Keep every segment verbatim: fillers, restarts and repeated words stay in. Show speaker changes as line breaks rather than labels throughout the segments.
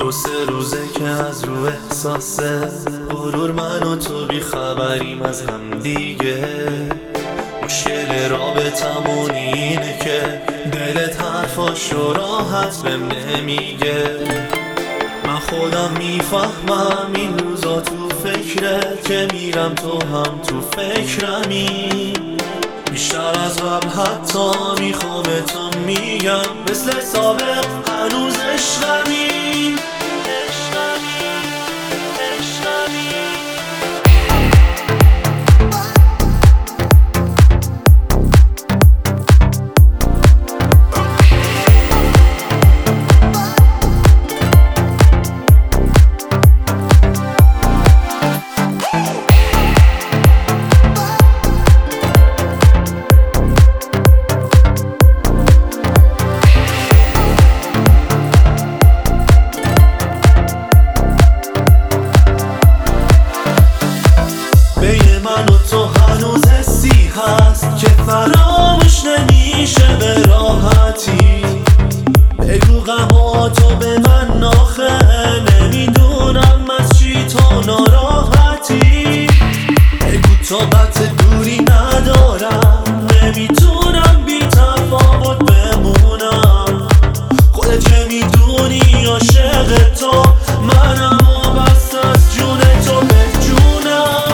دو سه روزه که از رو احساسه غرور من و تو بی خبریم از هم دیگه. مشکل رابطمون اینه که دلت حرفاشو راحت بهم نمیگه. من خودم میفهمم این روزا تو فکره که میرم تو هم تو فکرمی. بیشتر از قبل حتی میخوام تو میگم مثل سابق هنوز عشقمی. من و تو هنوز حسی هست که فراموش نمیشه به راحتی. بگو غماتو به من آخه نمیدونم از چی تو ناراحتی. بگو طاقت دوری ندارم نمیتونم بی تفاوت بمونم. خودت که میدونی عاشق تو منم و بس از جون تو به جونم.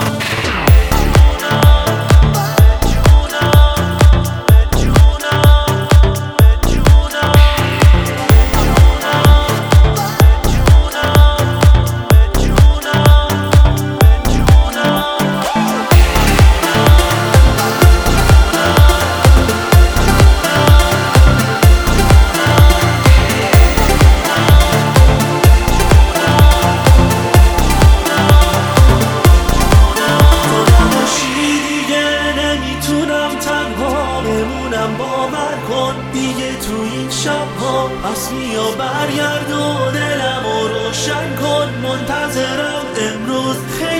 باور کن دیگه تو این شب‌ها پس بیا برگرد و دلمو روشن کن. منتظرم امروز خیلی